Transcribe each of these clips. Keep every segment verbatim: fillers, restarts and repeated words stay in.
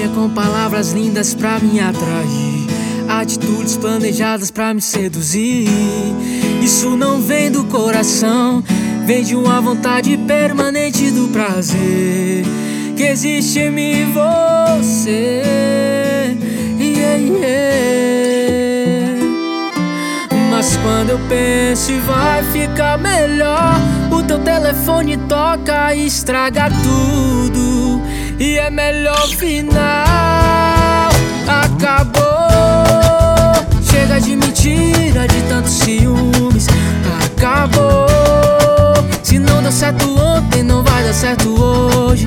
venha com palavras lindas pra me atrair, atitudes planejadas pra me seduzir. Isso não vem do coração, vem de uma vontade permanente do prazer que existe em mim e você. Yeah, yeah. Mas quando eu penso e vai ficar melhor, o teu telefone toca e estraga tudo. E é melhor final, acabou. Chega de mentira, de tantos ciúmes, acabou. Se não deu certo ontem, não vai dar certo hoje,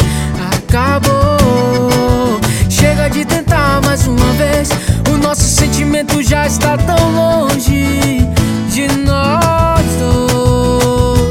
acabou. Chega de tentar mais uma vez, o nosso sentimento já está tão longe de nós dois.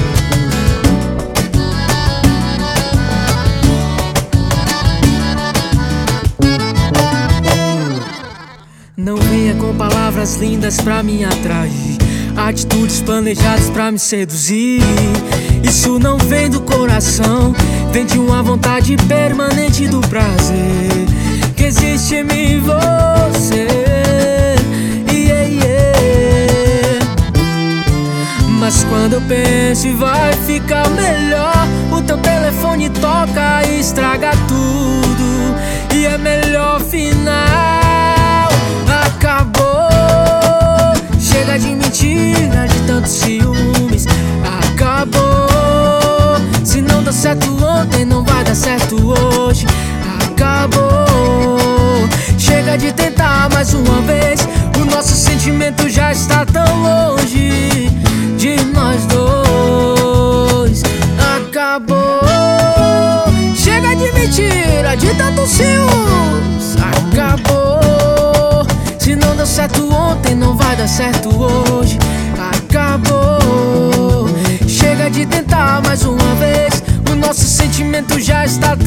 Não venha com palavras lindas pra me atrair, atitudes planejadas pra me seduzir. Isso não vem do coração, vem de uma vontade permanente do prazer que existe em mim e você. Yeah, yeah. Mas quando eu penso e vai ficar melhor, o teu telefone toca e estraga tudo. E é melhor final, acabou. Chega de mentira, de tantos ciúmes, acabou. Se não deu certo ontem, não vai dar certo hoje, acabou. Chega de tentar mais uma vez, o nosso sentimento já está tão longe de nós dois, acabou. Chega de mentira, de tantos ciúmes, acabou. Se não deu certo ontem, não vai dar certo hoje, acabou. Chega de tentar mais uma vez, o nosso sentimento já está